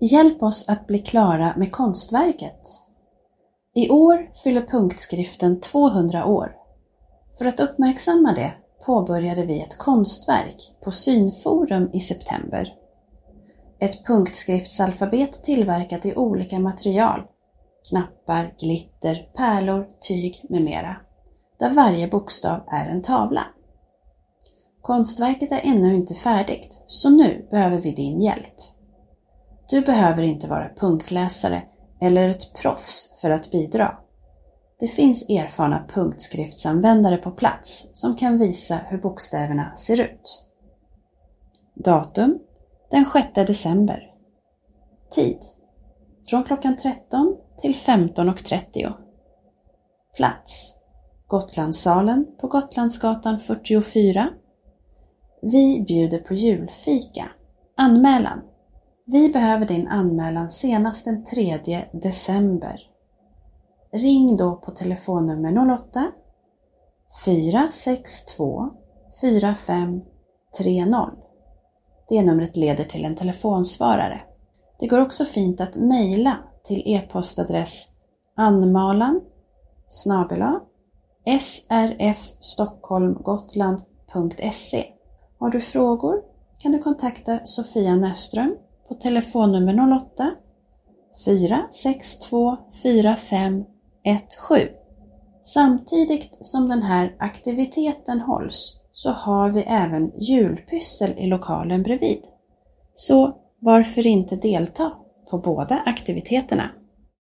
Hjälp oss att bli klara med konstverket. I år fyller punktskriften 200 år. För att uppmärksamma det påbörjade vi ett konstverk på Synforum i september. Ett punktskriftsalfabet tillverkat i olika material, knappar, glitter, pärlor, tyg med mera, där varje bokstav är en tavla. Konstverket är ännu inte färdigt, så nu behöver vi din hjälp. Du behöver inte vara punktläsare eller ett proffs för att bidra. Det finns erfarna punktskriftsanvändare på plats som kan visa hur bokstäverna ser ut. Datum den 6 december. Tid från klockan 13 till 15.30. Plats Gotlandssalen på Gotlandsgatan 44. Vi bjuder på julfika. Anmälan. Vi behöver din anmälan senast den 3 december. Ring då på telefonnummer 08 462 4530. Det numret leder till en telefonsvarare. Det går också fint att mejla till e-postadress anmalan@srfstockholmgotland.se. Har du frågor kan du kontakta Sofia Näström på telefonnummer 08 462 4517. Samtidigt som den här aktiviteten hålls så har vi även julpyssel i lokalen bredvid. Så varför inte delta på båda aktiviteterna?